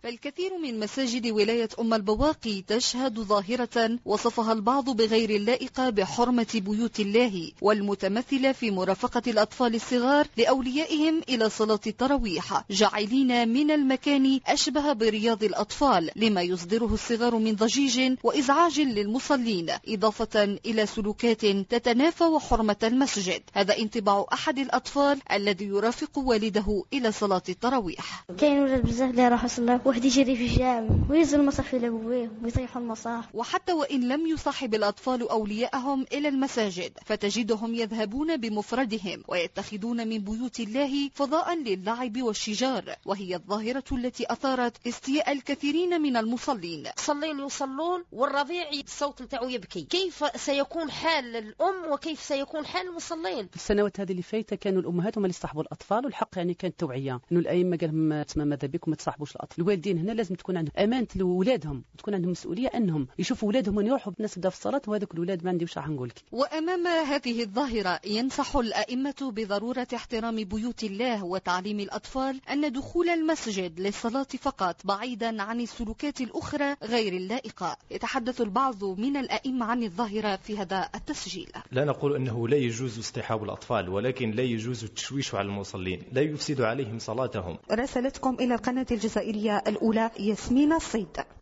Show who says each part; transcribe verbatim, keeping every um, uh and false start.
Speaker 1: فالكثير من مساجد ولاية أم البواقي تشهد ظاهرة وصفها البعض بغير اللائقة بحرمة بيوت الله، والمتمثلة في مرافقة الأطفال الصغار لأوليائهم إلى صلاة التراويح، جاعلين من المكان أشبه برياض الأطفال لما يصدره الصغار من ضجيج وإزعاج للمصلين، إضافة إلى سلوكات تتنافى وحرمة المسجد. هذا انطباع أحد الأطفال الذي يرافق والده إلى صلاة التراويح.
Speaker 2: كاين ولاد بزاف اللي راحوا يصلوا، واحد يجري في الجامع ويهزوا المصاحف لابويه ويطيحوا المصاحف.
Speaker 1: وحتى وإن لم يصاحب الأطفال أولياءهم إلى المساجد فتجدهم يذهبون بمفردهم ويتخذون من بيوت الله فضاء للعب والشجار، وهي الظاهرة التي أثارت استياء الكثيرين من المصلين.
Speaker 3: صلين يصلون والرضيع الصوت نتاعو يبكي، كيف سيكون حال الأم وكيف سيكون حال المصلين؟
Speaker 4: السنوات هذه اللي فاتت كانوا الأمهات هم اللي يصاحبوا الأطفال، والحق يعني كانت توعية إنه الأئمة قال لهم تسمى ماذا بكم ما تصاحبوش الأطفال. الوالدين هنا لازم تكون عندهم أمانة لأولادهم وتكون عندهم مسؤولية أنهم يشوفوا أولادهم من يروحوا بالناس بدا في الصلاة، وهذوك الأولاد ما عندي وش راح نقول لك.
Speaker 1: وأمام هذه الظاهرة ينصح الأئمة بضرورة احترام بيوت الله وتعليم الأطفال أن دخول المسجد للصلاة فقط بعيدا عن السلوكات الأخرى غير اللائقة. يتحدث البعض من الأئمة عن الظاهرة في هذا التسجيل.
Speaker 5: لا نقول أنه لا يجوز اصطحاب الأطفال، ولكن لا يجوز التشويش على المصلين، لا يفسد عليهم صلاتهم.
Speaker 1: رسالتكم إلى القناة الجزائرية الأولى ياسمين الصيد.